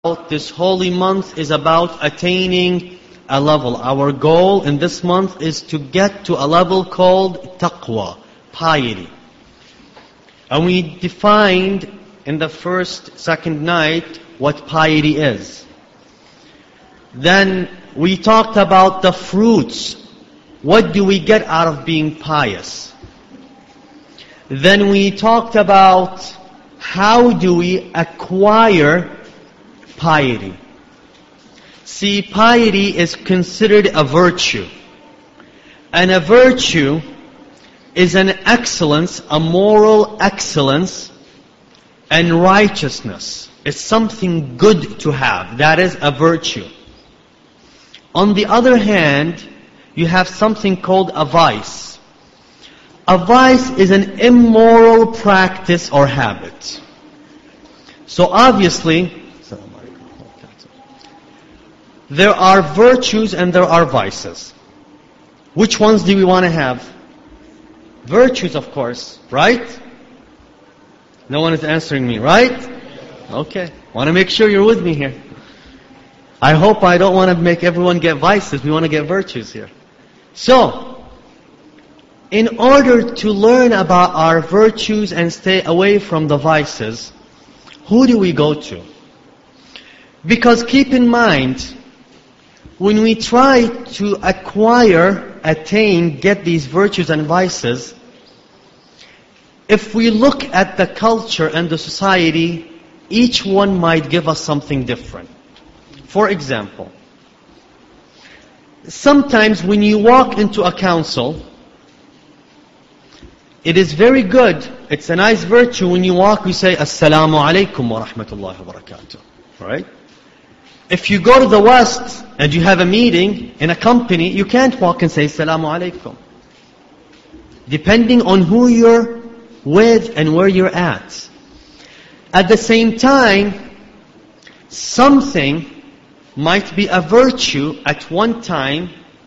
this holy month is about attaining a level. Our goal in this month is to get to a level called taqwa, piety. And we defined in the second night what piety is. Then we talked about the fruits. What do we get out of being pious? Then we talked about how do we acquire piety. See, piety is considered a virtue. And a virtue is an excellence, a moral excellence and righteousness. It's something good to have. That is a virtue. On the other hand, you have something called a vice. A vice is an immoral practice or habit. So obviously, there are virtues and there are vices. Which ones do we want to have? Virtues, of course, right? No one is answering me, right? Okay. Want to make sure you're with me here. I hope I don't want to make everyone get vices. We want to get virtues here. So, in order to learn about our virtues and stay away from the vices, who do we go to? Because keep in mind, when we try to acquire, attain, get these virtues and vices, if we look at the culture and the society, each one might give us something different. For example, sometimes when you walk into a council, it is very good, it's a nice virtue when you walk, we say, Assalamu alaikum wa rahmatullahi wa barakatuh. Right? If you go to the West and you have a meeting in a company, you can't walk and say, Assalamu alaikum. Depending on who you're with and where you're at. At the same time, something might be a virtue at one time.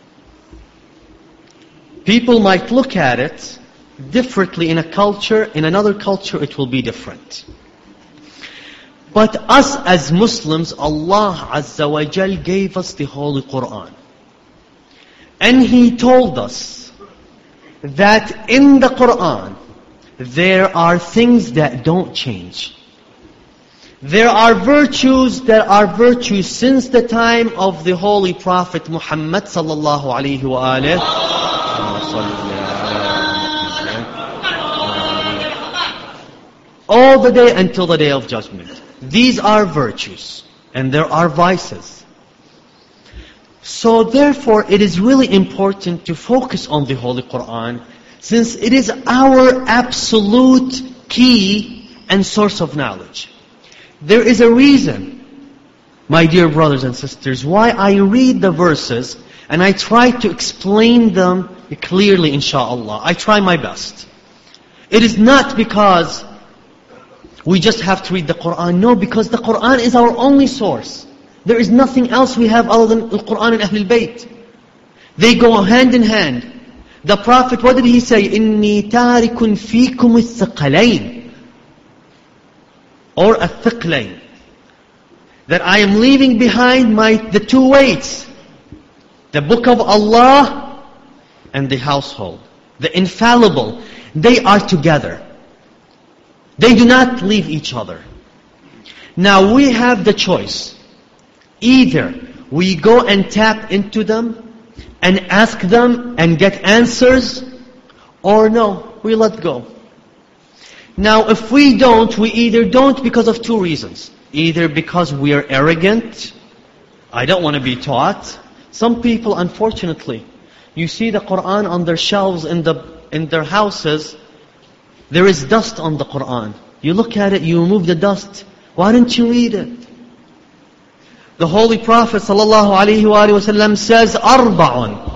People might look at it differently in a culture. In another culture, it will be different. But us as Muslims, Allah Azza wa Jal gave us the Holy Quran. And He told us that in the Quran, there are things that don't change. There are virtues that are virtues since the time of the Holy Prophet Muhammad sallallahu alayhi wa alihi. All the day until the day of judgment. These are virtues, and there are vices. So therefore, it is really important to focus on the Holy Quran, since it is our absolute key and source of knowledge. There is a reason, my dear brothers and sisters, why I read the verses, and I try to explain them clearly, inshaAllah. I try my best. It is not because we just have to read the Quran. No, because the Quran is our only source. There is nothing else we have other than the Quran and Ahlul Bayt. They go hand in hand. The Prophet, what did he say? إِنِّي تَارِكٌ فِيكُمُ الثَّقَلَيْنِ or الثَّقْلَيْنِ. That I am leaving behind the two weights. The book of Allah and the household. The infallible. They are together. They do not leave each other. Now we have the choice. Either we go and tap into them and ask them and get answers, or no, we let go. Now if we don't, we either don't because of two reasons. Either because we are arrogant, I don't want to be taught. Some people, unfortunately, you see the Quran on their shelves in their houses. There is dust on the Quran. You look at it, you remove the dust. Why didn't you read it? The Holy Prophet ﷺ says, أَرْبَعٌ.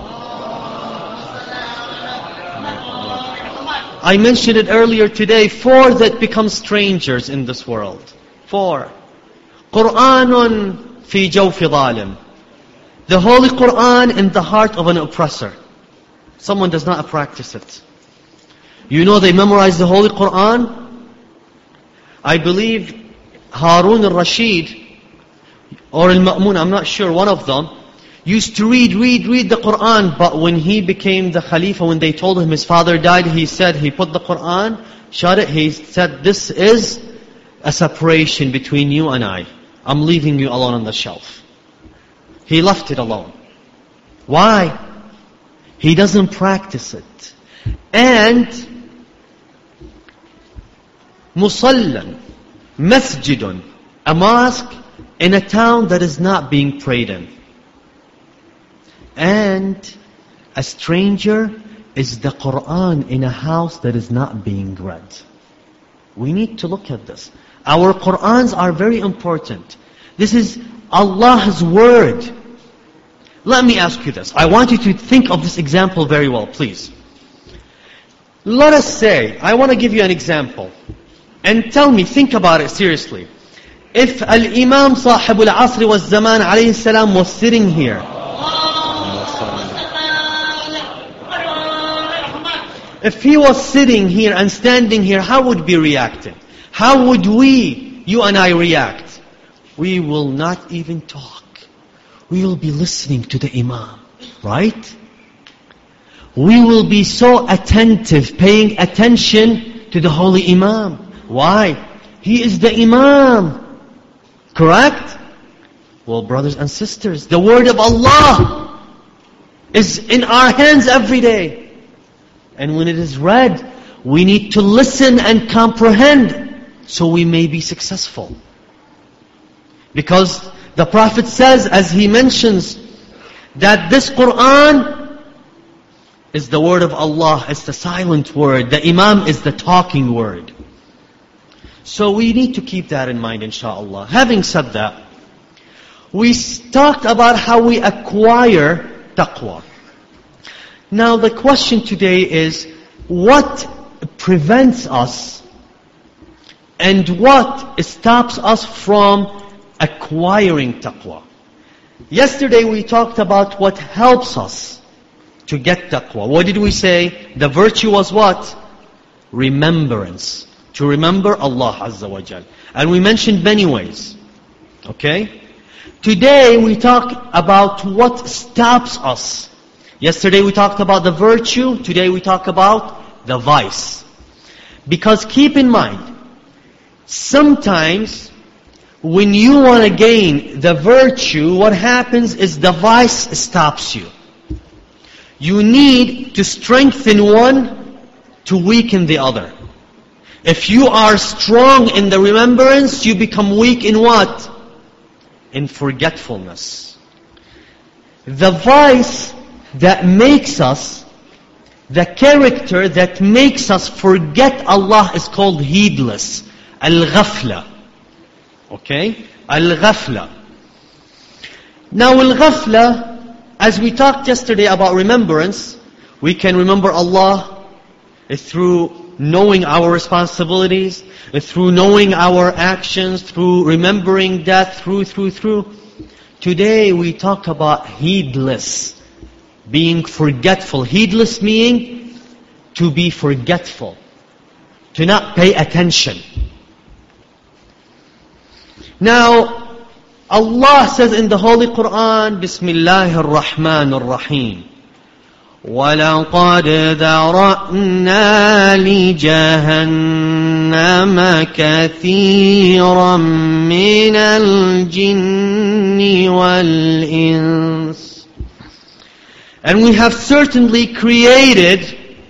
I mentioned it earlier today, 4 that become strangers in this world. 4. قُرْآنٌ فِي جَوْفِ ظَالِمٍ. The Holy Quran in the heart of an oppressor. Someone does not practice it. You know they memorize the Holy Quran? I believe Harun al-Rashid, or Al-Ma'mun, I'm not sure, one of them, used to read the Quran, but when he became the Khalifa, when they told him his father died, he said, he put the Quran, shut it, he said, this is a separation between you and I. I'm leaving you alone on the shelf. He left it alone. Why? He doesn't practice it. And musallan, masjidun, a mosque in a town that is not being prayed in. And a stranger is the Quran in a house that is not being read. We need to look at this. Our Qurans are very important. This is Allah's word. Let me ask you this. I want you to think of this example very well, please. Let us say, I want to give you an example. And tell me, think about it seriously. If Al-Imam Sahib al-Asr wa Zaman alayhi salam was sitting here, if he was sitting here and standing here, how would we be reacting? How would we, you and I, react? We will not even talk. We will be listening to the Imam, right? We will be so attentive, paying attention to the Holy Imam. Why? He is the Imam. Correct? Well, brothers and sisters, the word of Allah is in our hands every day. And when it is read, we need to listen and comprehend so we may be successful. Because the Prophet says, as he mentions, that this Quran is the word of Allah. It's the silent word. The Imam is the talking word. So we need to keep that in mind, inshaAllah. Having said that, we talked about how we acquire taqwa. Now the question today is, what prevents us and what stops us from acquiring taqwa? Yesterday we talked about what helps us to get taqwa. What did we say? The virtue was what? Remembrance. To remember Allah Azza wa Jal. And we mentioned many ways. Okay? Today we talk about what stops us. Yesterday we talked about the virtue. Today we talk about the vice. Because keep in mind, sometimes when you want to gain the virtue, what happens is the vice stops you. You need to strengthen one to weaken the other. If you are strong in the remembrance, you become weak in what? In forgetfulness. The vice that makes us, the character that makes us forget Allah is called heedless. Al-ghafla. Okay? Al-ghafla. Now al-ghafla, as we talked yesterday about remembrance, we can remember Allah through knowing our responsibilities, through knowing our actions, through remembering death, through. Today we talk about heedless. Being forgetful. Heedless meaning to be forgetful. To not pay attention. Now, Allah says in the Holy Quran, Bismillahir Rahmanir Rahim. وَلَقَدْ ذَرَأْنَا لِجَهَنَّمَ كَثِيرًا مِنَ الْجِنِّ وَالْإِنسِ. And we have certainly created,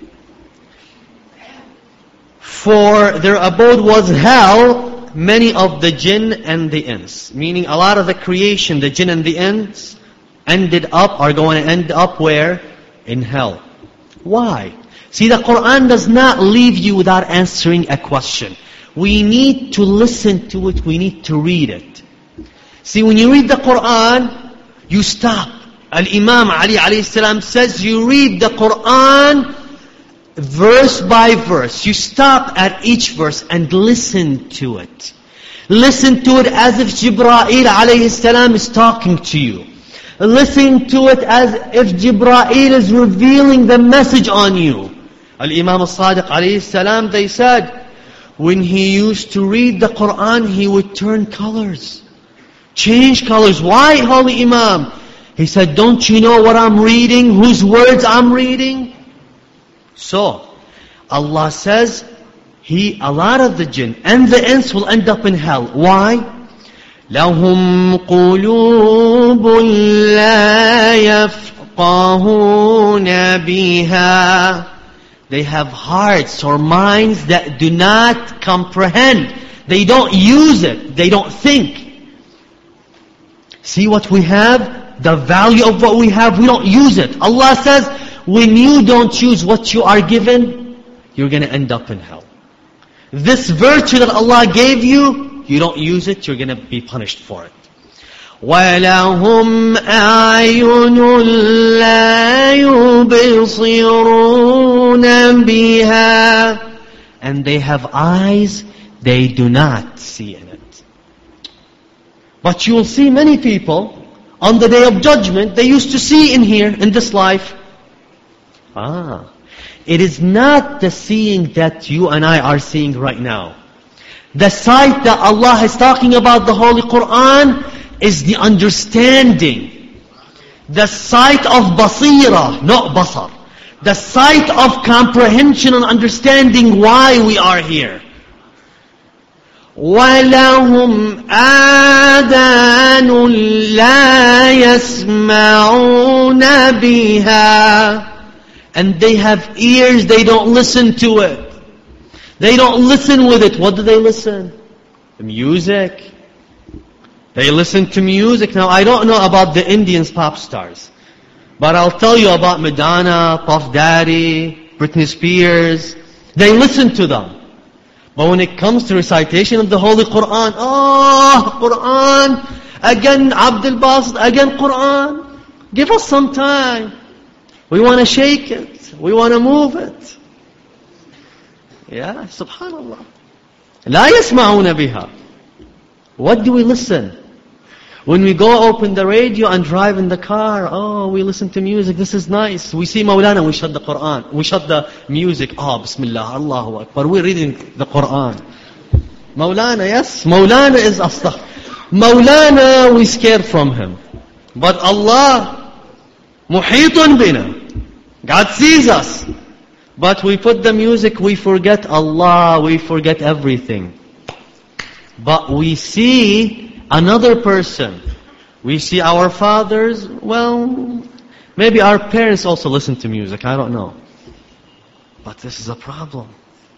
for their abode was hell, many of the jinn and the ins. Meaning a lot of the creation, the jinn and the ins, are going to end up where? In hell. Why? See, the Quran does not leave you without answering a question. We need to listen to it, we need to read it. See, when you read the Quran, you stop. Al-Imam Ali alayhi salam says, you read the Quran verse by verse. You stop at each verse and listen to it. Listen to it as if Jibreel alayhi salam is talking to you. Listen to it as if Jibreel is revealing the message on you. Al-Imam al-Sadiq alayhi salam, they said, when he used to read the Quran, he would turn colors. change colors. Why, Holy Imam? He said, don't you know what I'm reading? Whose words I'm reading? So, Allah says, a lot of the jinn and the ins will end up in hell. Why? لَهُمْ قُلُوبٌ لَا يَفْقَهُونَ بِهَا. They have hearts or minds that do not comprehend. They don't use it. They don't think. See what we have? The value of what we have, we don't use it. Allah says, when you don't use what you are given, you're going to end up in hell. This virtue that Allah gave you, you don't use it, you're going to be punished for it. وَلَهُمْ أَعْيُنٌ لَا يُبْصِرُونَ بِهَا. And they have eyes, they do not see in it. But you will see many people, on the Day of Judgment, they used to see in here, in this life. It is not the seeing that you and I are seeing right now. The sight that Allah is talking about, the Holy Quran, is the understanding. The sight of basira, not basar. The sight of comprehension and understanding why we are here. وَلَهُمْ آذَانٌ لَا يَسْمَعُونَ بِهَا. And they have ears, they don't listen to it. They don't listen with it. What do they listen? The music. They listen to music. Now, I don't know about the Indians pop stars, but I'll tell you about Madonna, Puff Daddy, Britney Spears. They listen to them. But when it comes to recitation of the Holy Quran, Quran, again Abdul Basit, again Quran. Give us some time. We want to shake it. We want to move it. Yeah, subhanallah. لا يسمعون بها. What do we listen? When we go open the radio and drive in the car, we listen to music. This is nice. We see Maulana, we shut the Quran. We shut the music. Bismillah, Allahu Akbar. We're reading the Quran. Maulana, yes. Maulana is astaghfir. Maulana, we scared from him. But Allah, muhitun bina. God sees us. But we put the music, we forget Allah, we forget everything. But we see another person. We see our fathers, maybe our parents also listen to music, I don't know. But this is a problem.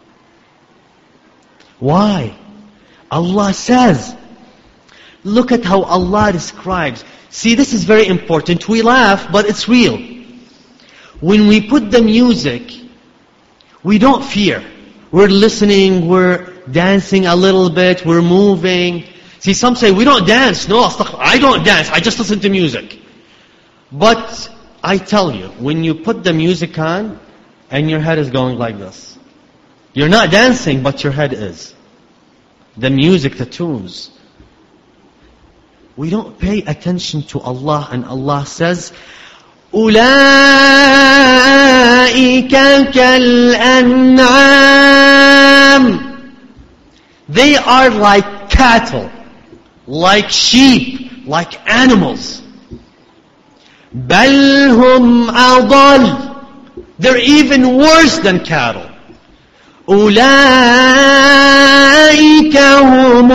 Why? Allah says, look at how Allah describes. See, this is very important. We laugh, but it's real. When we put the music, we don't fear. We're listening, we're dancing a little bit, we're moving. See, some say, we don't dance. No, I don't dance, I just listen to music. But I tell you, when you put the music on, and your head is going like this, you're not dancing, but your head is. The music, the tunes. We don't pay attention to Allah, and Allah says, أُولَئِكَ كَالْأَنْعَامِ. They are like cattle, like sheep, like animals. بَلْ هُمْ أَضَلُّ. They're even worse than cattle. أُولَئِكَ هُمُ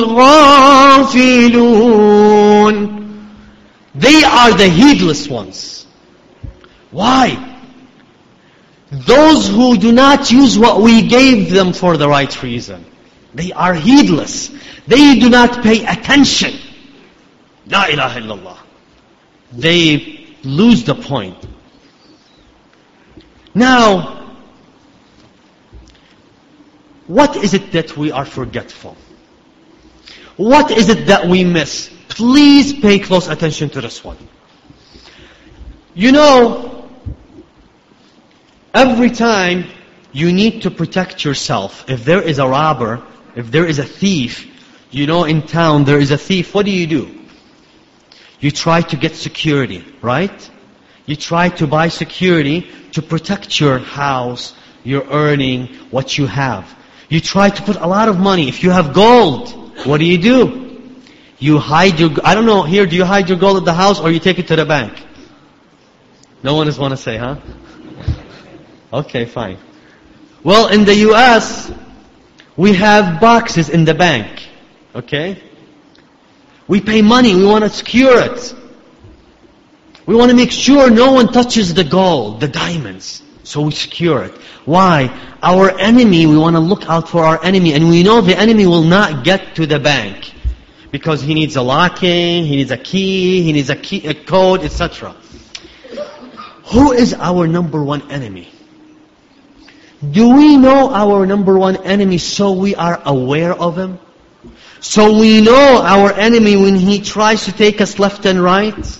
الْغَافِلُونَ. They are the heedless ones. Why? Those who do not use what we gave them for the right reason. They are heedless. They do not pay attention. La ilaha illallah. They lose the point. Now, what is it that we are forgetful? What is it that we miss? Please pay close attention to this one. You know, every time you need to protect yourself, if there is a robber, if there is a thief, you know in town there is a thief, what do? You try to get security, right? You try to buy security to protect your house, your earning, what you have. You try to put a lot of money. If you have gold, what do? You hide your, I don't know, here, do you hide your gold at the house or you take it to the bank? No one is want to say, huh? Okay, fine. Well, in the US, we have boxes in the bank. Okay? We pay money, we want to secure it. We want to make sure no one touches the gold, the diamonds. So we secure it. Why? Our enemy, we want to look out for our enemy. And we know the enemy will not get to the bank. Because he needs a locking, he needs a key, he needs a code, etc. Who is our number one enemy? Do we know our number one enemy so we are aware of him? So we know our enemy when he tries to take us left and right?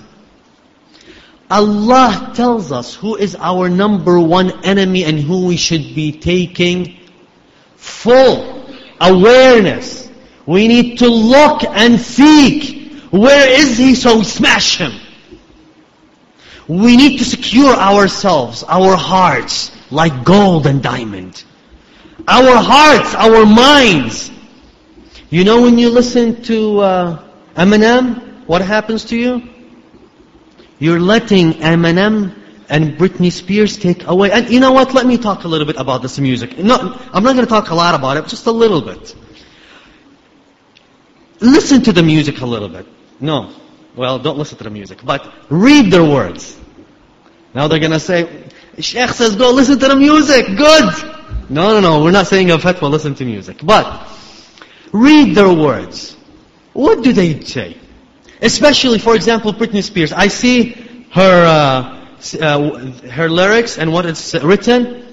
Allah tells us who is our number one enemy and who we should be taking full awareness. We need to look and seek. Where is he so we smash him? We need to secure ourselves, our hearts, like gold and diamond. Our hearts, our minds. You know when you listen to Eminem, what happens to you? You're letting Eminem and Britney Spears take away. And you know what? Let me talk a little bit about this music. No, I'm not going to talk a lot about it, just a little bit. Listen to the music a little bit. No. Well, don't listen to the music. But read their words. Now they're going to say, Sheikh says go listen to the music. Good. No. We're not saying a fatwa, listen to music. But read their words. What do they say? Especially, for example, Britney Spears. I see her lyrics and what it's written.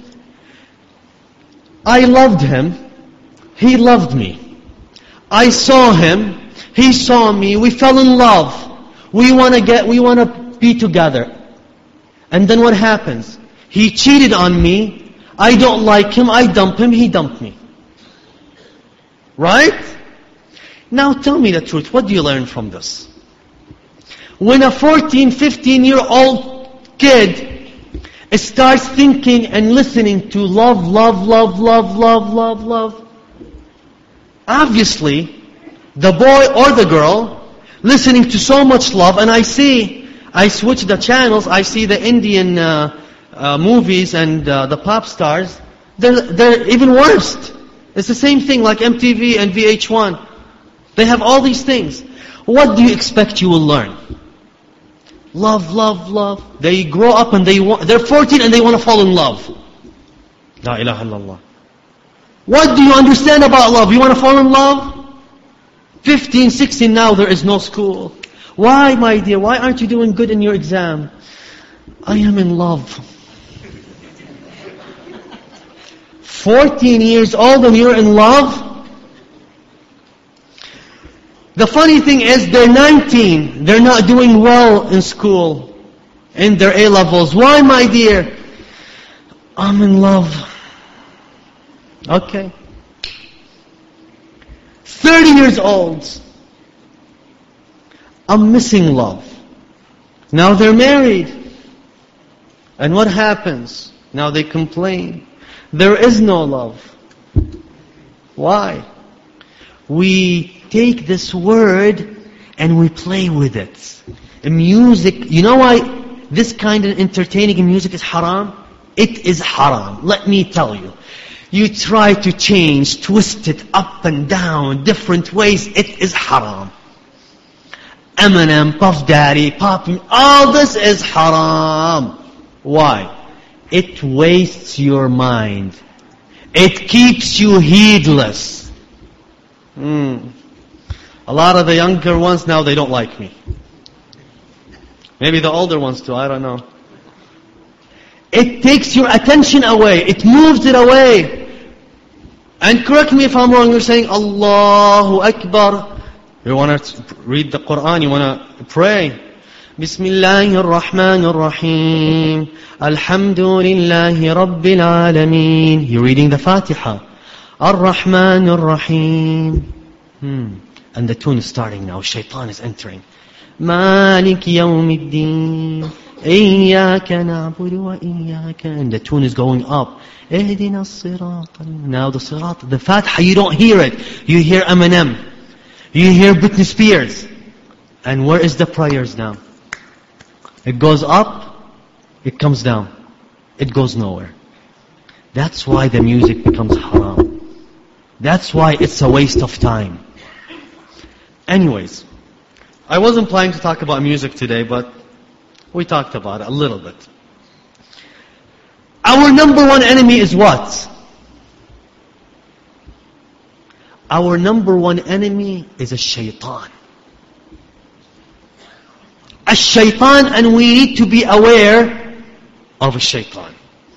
I loved him. He loved me. I saw him. He saw me. We fell in love. We want to be together. And then what happens? He cheated on me. I don't like him. I dump him. He dumped me. Right? Now tell me the truth. What do you learn from this? When a 14, 15-year-old kid starts thinking and listening to love, obviously, the boy or the girl listening to so much love, and I switch the channels, I see the Indian movies and the pop stars, they're even worse. It's the same thing like MTV and VH1. They have all these things. What do you expect you will learn? Love. They grow up and they're 14 and they want to fall in love. La ilaha illallah. What do you understand about love? You want to fall in love? 15, 16 now, there is no school. Why, my dear? Why aren't you doing good in your exam? I am in love. 14 years old and you're in love? The funny thing is, they're 19. They're not doing well in school, in their A-levels. Why, my dear? I'm in love. Okay. 30 years old. I'm missing love. Now they're married. And what happens? Now they complain. There is no love. Why? We take this word and we play with it. Music, you know why this kind of entertaining music is haram? It is haram. Let me tell you. You try to change, twist it up and down, different ways, it is haram. Eminem, Puff Daddy, Pop, all this is haram. Why? It wastes your mind. It keeps you heedless. A lot of the younger ones now, they don't like me. Maybe the older ones too, I don't know. It takes your attention away. It moves it away. And correct me if I'm wrong, you're saying, Allahu Akbar. You want to read the Quran, you want to pray. Bismillahir Rahmanir Rahim. Alhamdulillahi Rabbil Alameen. You're reading the Fatiha. Ar-Rahmanir Rahim. And the tune is starting now. Shaitan is entering. Malik Yawmiddin. Iyaka na'budu wa iyaka. And the tune is going up. Ihdina as-sirat. Now the sirat, the Fatiha, you don't hear it. You hear Eminem. You hear Britney Spears. And where is the prayers now? It goes up, it comes down. It goes nowhere. That's why the music becomes haram. That's why it's a waste of time. Anyways, I wasn't planning to talk about music today, but we talked about it a little bit. Our number one enemy is what? Our number one enemy is a shaitan. A shaitan, and we need to be aware of a shaitan.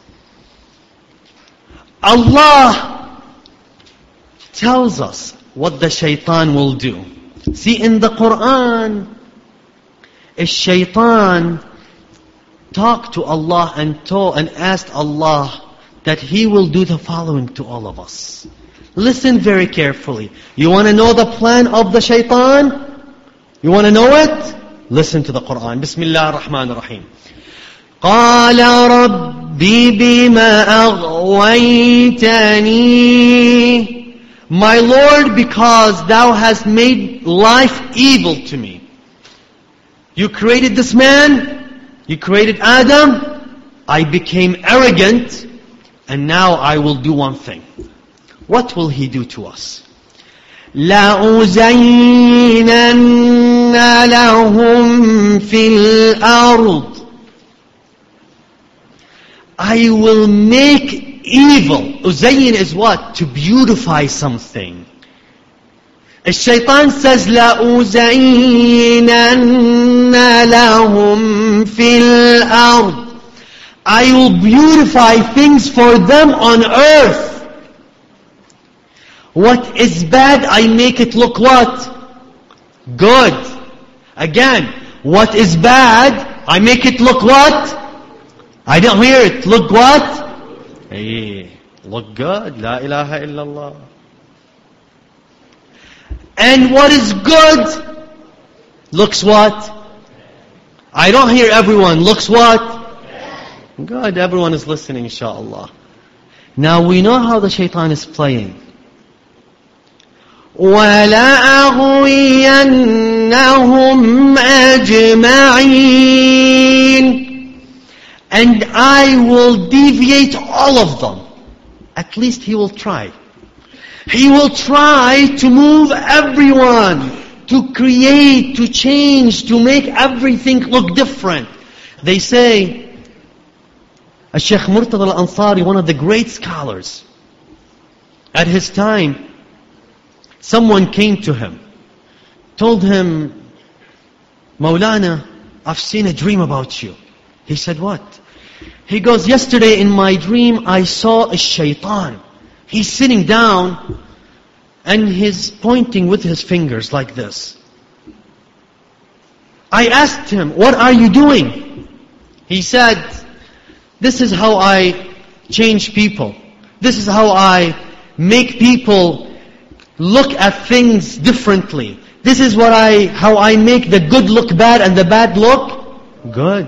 Allah tells us what the shaitan will do. See, in the Quran, a shaitan talked to Allah and asked Allah that he will do the following to all of us. Listen very carefully. You want to know the plan of the shaitan? You want to know it? Listen to the Quran. Bismillah ar-Rahman ar-Rahim. قَالَ رَبِّ بِمَا أَغْوَيْتَنِي. My Lord, because thou hast made life evil to me. You created this man, you created Adam, I became arrogant, and now I will do one thing. What will he do to us? لَأُزَيِّنَنَّ لَهُمْ فِي الْأَرْضِ. I will make evil. Uzayin is what? To beautify something. The shaitan says, لَأُزَيِّنَنَّ لَهُمْ فِي الْأَرْضِ. I will beautify things for them on earth. What is bad, I make it look what? Good. Again, what is bad, I make it look what? I don't hear it. Look what? Hey, look good. La ilaha illallah. And what is good looks what? I don't hear everyone. Looks what? Good. Everyone is listening, inshallah. Now we know how the shaitan is playing. وَلَأَغْوِيَنَّهُمْ أَجْمَعِينَ. And I will deviate all of them. At least he will try. He will try to move everyone, to create, to change, to make everything look different. They say, Shaykh Murtada al-Ansari, one of the great scholars, at his time, someone came to him, told him, Maulana, I've seen a dream about you. He said, what? He goes, yesterday in my dream I saw a shaitan. He's sitting down and he's pointing with his fingers like this. I asked him, what are you doing? He said, this is how I change people. This is how I make people look at things differently. This is how I make the good look bad and the bad look good.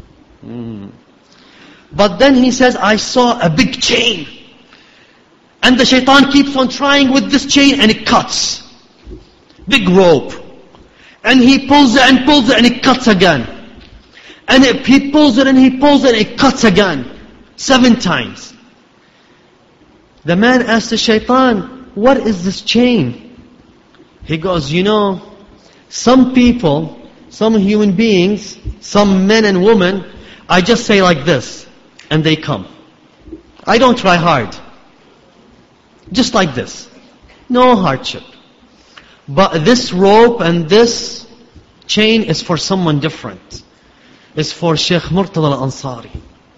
But then he says, I saw a big chain. And the shaitan keeps on trying with this chain and it cuts. Big rope. And he pulls it and pulls it and it cuts again. And he pulls it and he pulls it and it cuts again. 7 times. The man asked the shaitan, what is this chain? He goes, some people, some human beings, some men and women, I just say like this, and they come. I don't try hard. Just like this. No hardship. But this rope and this chain is for someone different. It's for Shaykh Murtada al-Ansari.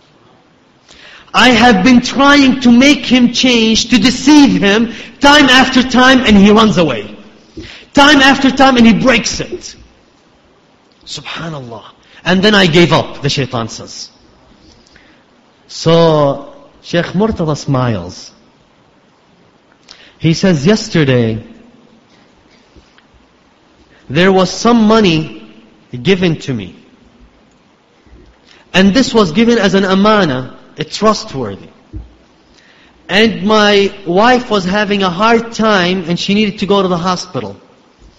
I have been trying to make him change, to deceive him, time after time, and he runs away. Time after time, and he breaks it. Subhanallah. And then I gave up, the shaitan says. So, Shaykh Murtada smiles. He says, yesterday, there was some money given to me. And this was given as an amana, it's trustworthy. And my wife was having a hard time and she needed to go to the hospital.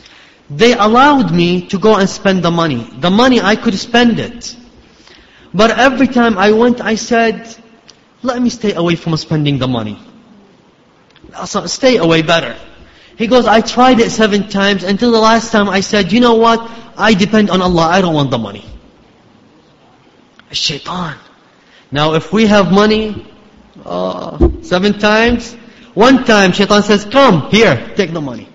They allowed me to go and spend the money. The money, I could spend it. But every time I went, I said, let me stay away from spending the money. Stay away better. He goes, I tried it 7 times until the last time I said, you know what? I depend on Allah. I don't want the money. Shaitan. Now if we have money, 7 times, 1 time Shaitan says, come, here, take the money.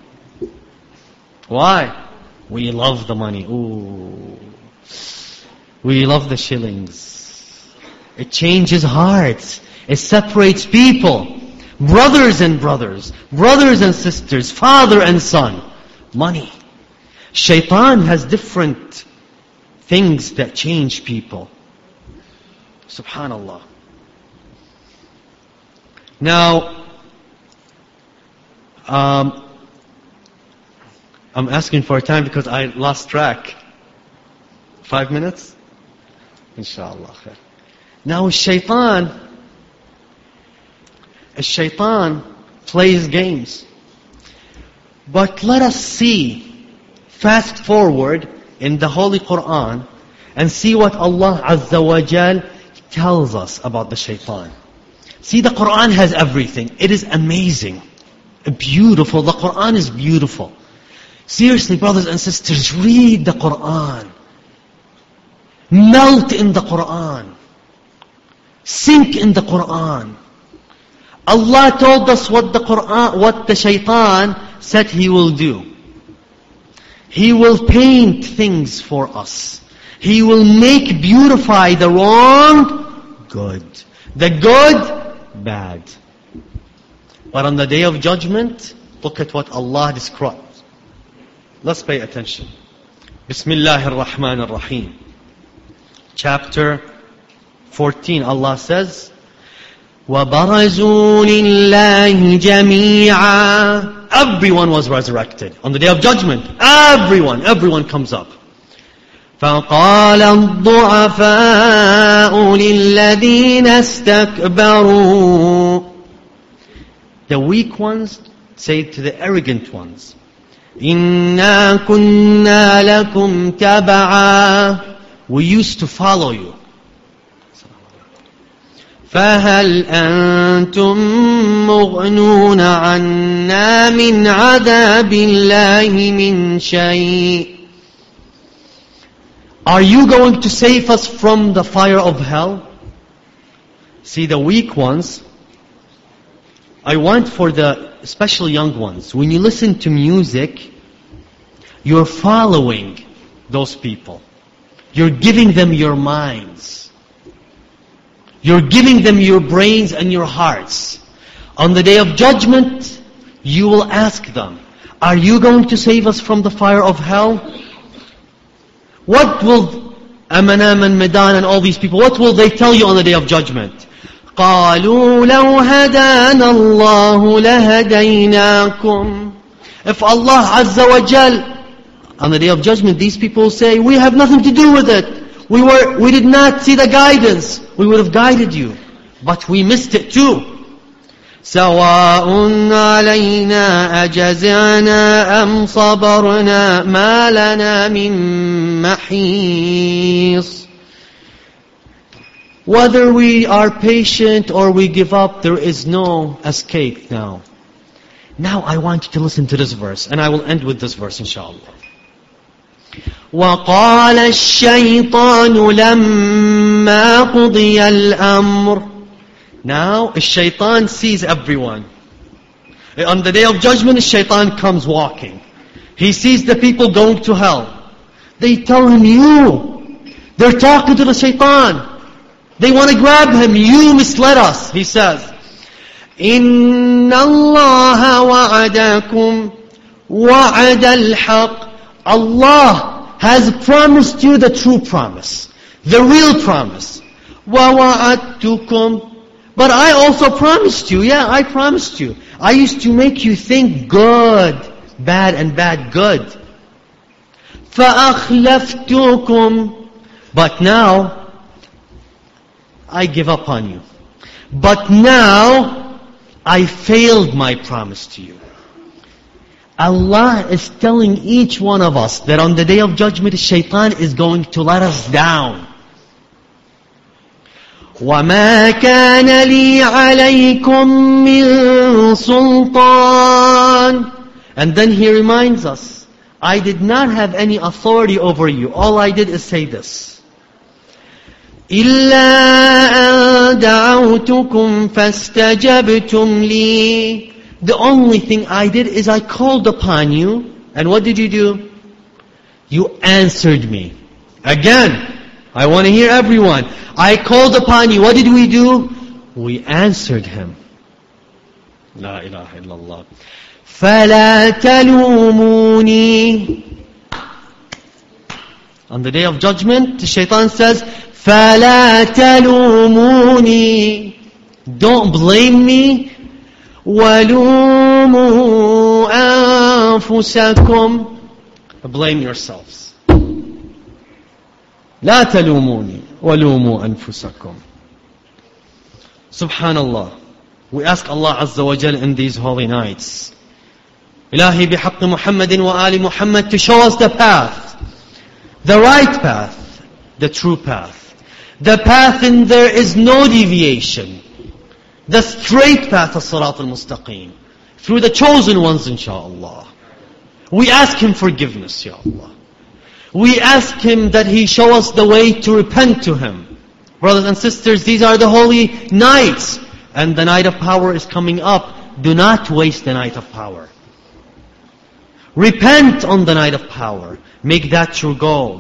Why? We love the money. Ooh. We love the shillings. It changes hearts. It separates people. Brothers and sisters, father and son. Money. Shaitan has different things that change people. Subhanallah. Now, I'm asking for time because I lost track. 5 minutes? Inshallah. Now Shaitan plays games. But let us see, fast forward in the Holy Quran and see what Allah Azza wa Jal tells us about the Shaitan. See, the Quran has everything. It is amazing. Beautiful. The Quran is beautiful. Seriously, brothers and sisters, read the Quran. Melt in the Quran. Sink in the Quran. Allah told us what the Shaitan said he will do. He will paint things for us. He will beautify the wrong good. The good, bad. But on the Day of Judgment, look at what Allah describes. Let's pay attention. Bismillahir Rahmanir Rahim. Chapter 14, Allah says, وَبَرَزُوا لِلَّهِ جَمِيعًا. Everyone was resurrected. On the Day of Judgment, everyone comes up. فَقَالَ الضُّعَفَاءُ لِلَّذِينَ اسْتَكْبَرُوا. The weak ones say to the arrogant ones, إِنَّا كُنَّا لَكُمْ تَبَعًا. We used to follow you. فَهَلْ أَنْتُمْ مُغْنُونَ عَنَّا مِنْ عَذَابِ اللَّهِ مِنْ شَيْءٍ. Are you going to save us from the fire of hell? See, the weak ones, I want for the especially young ones, when you listen to music, you're following those people. You're giving them your minds. You're giving them your brains and your hearts. On the Day of Judgment, you will ask them, are you going to save us from the fire of hell? What will Amanam and Medan and all these people, what will they tell you on the Day of Judgment? قَالُوا لَوْ هَدَانَ اللَّهُ لَهَدَيْنَاكُمْ. If Allah Azza wa Jal, on the Day of Judgment, these people say, we have nothing to do with it. We did not see the guidance. We would have guided you. But we missed it too. سَوَاءٌ عَلَيْنَا أَجَزِعْنَا أَمْ صَبَرْنَا مَا لَنَا مِن مَحِيصٍ. Whether we are patient or we give up, there is no escape now. Now I want you to listen to this verse, and I will end with this verse, inshallah. وَقَالَ الشَّيْطَانُ لَمَّا قُضِيَ الْأَمْرُ. Now, the Shaitan sees everyone. On the Day of Judgment, the Shaitan comes walking. He sees the people going to hell. They tell him, they're talking to the Shaitan. They want to grab him. You misled us, he says. إِنَّ اللَّهَ وَعَدَكُمْ وَعَدَ الْحَقِّ. Allah has promised you the true promise, the real promise. وَوَعَدْتُكُمْ. But I also promised you. Yeah, I promised you. I used to make you think good, bad, and bad good. فَأَخْلَفْتُكُمْ. But now, I give up on you. But now, I failed my promise to you. Allah is telling each one of us that on the day of judgment, Shaitan is going to let us down. وَمَا كَانَ لِي عَلَيْكُمْ مِنْ سُلْطَانٍ. And then he reminds us, I did not have any authority over you. All I did is say this. إِلَّا أَن دَعَوْتُكُمْ فَاسْتَجَبْتُمْ لِي. The only thing I did is I called upon you. And what did you do? You answered me. Again, I want to hear everyone. I called upon you. What did we do? We answered him. La ilaha illallah. فَلَا تَلُومُونِي. On the day of judgment, the shaitan says, فَلَا تَلُومُونِي. Don't blame me. وَلُومُوا أَنفُسَكُمْ. Blame yourselves. لا تلوموني ولوموا أنفسكم. Subhanallah. We ask Allah Azza wa Jal in these holy nights, Ilahi بحق محمد وآل Muhammad, to show us the path, the right path, the true path. The path in there is no deviation. The straight path of Salat al-Mustaqim. Through the chosen ones, inshaAllah. We ask Him forgiveness, Ya Allah. We ask Him that He show us the way to repent to Him. Brothers and sisters, these are the holy nights. And the night of power is coming up. Do not waste the night of power. Repent on the night of power. Make that your goal.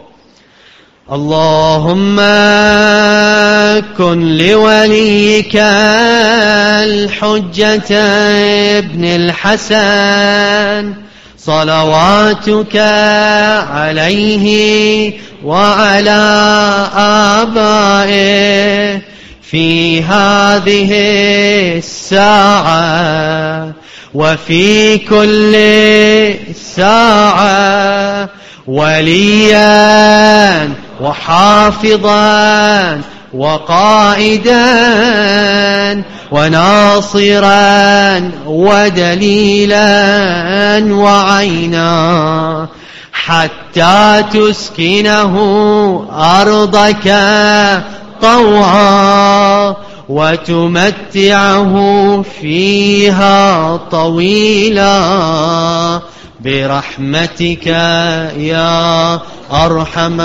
Allahumma kun liwaliyika al-hujjata ibn al-Hasan. صلواتك عليه وعلى آبائه في هذه الساعة وفي كل ساعة وليا وحافظا وقائدا وناصرا ودليلا وعينا حتى تسكنه أرضك طوعا وتمتعه فيها طويلا برحمتك يا أرحم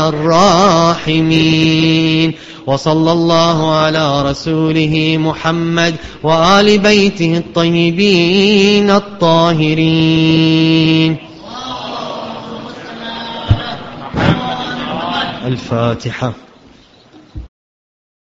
الراحمين. وصلى الله على رسوله محمد وآل بيته الطيبين الطاهرين. الفاتحة.